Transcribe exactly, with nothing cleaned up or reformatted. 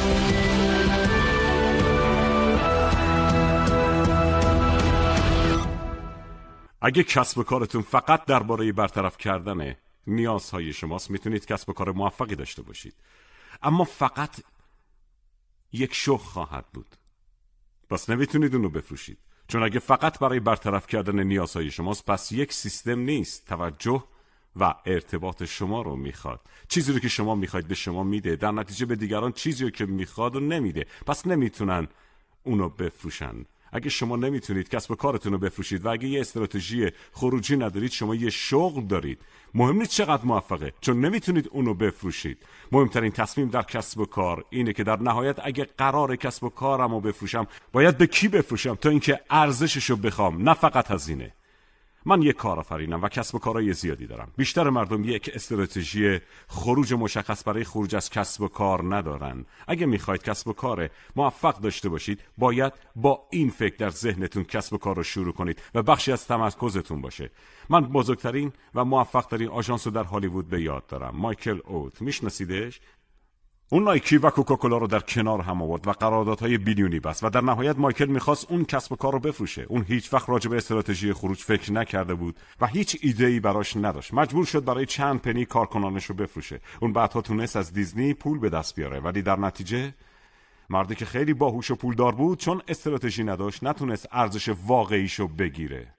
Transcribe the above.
اگه کسب و کارتون فقط درباره برطرف کردن نیازهای شماست، میتونید کسب و کار موفقی داشته باشید، اما فقط یک شغل خواهد بود. پس نمیتونید اونو بفروشید، چون اگه فقط برای برطرف کردن نیازهای شماست، پس یک سیستم نیست. توجه و ارتباط شما رو میخواد. چیزی رو که شما میخواید به شما میده، در نتیجه به دیگران چیزی رو که میخواد و نمیده، پس نمیتونن اونو بفروشن. اگه شما نمیتونید کسب و کارتون رو بفروشید و اگه یه استراتژی خروجی ندارید، شما یه شغل دارید، مهم نیست چقدر موفقه، چون نمیتونید اونو بفروشید. مهمترین تصمیم در کسب و کار اینه که در نهایت اگه قرار کسب و کارم رو بفروشم، باید به کی بفروشم تا اینکه ارزشش رو بخوام، نه فقط هزینه. من یک کارآفرینم و کسب و کارهای زیادی دارم. بیشتر مردم یک استراتژی خروج مشخص برای خروج از کسب و کار ندارن. اگه میخواید کسب و کار موفق داشته باشید، باید با این فکر در ذهنتون کسب و کار رو شروع کنید و بخشی از تمرکزتون باشه. من بزرگترین و موفقترین آژانس رو در هالیوود به یاد دارم، مایکل اوت. میشناسیدش؟ اون نایکی و کوکاکولا رو در کنار هم آورد و قراردادهای بیلیونی بست و در نهایت مایکل میخواست اون کسب و کار رو بفروشه. اون هیچ وقت راجع به استراتژی خروج فکر نکرده بود و هیچ ایده‌ای براش نداشت. مجبور شد برای چند پنی کارکنانش رو بفروشه. اون بعدها تونست از دیزنی پول به دست بیاره، ولی در نتیجه مردی که خیلی باهوش و پولدار بود، چون استراتژی نداشت، نتونست ارزش واقعیشو بگیره.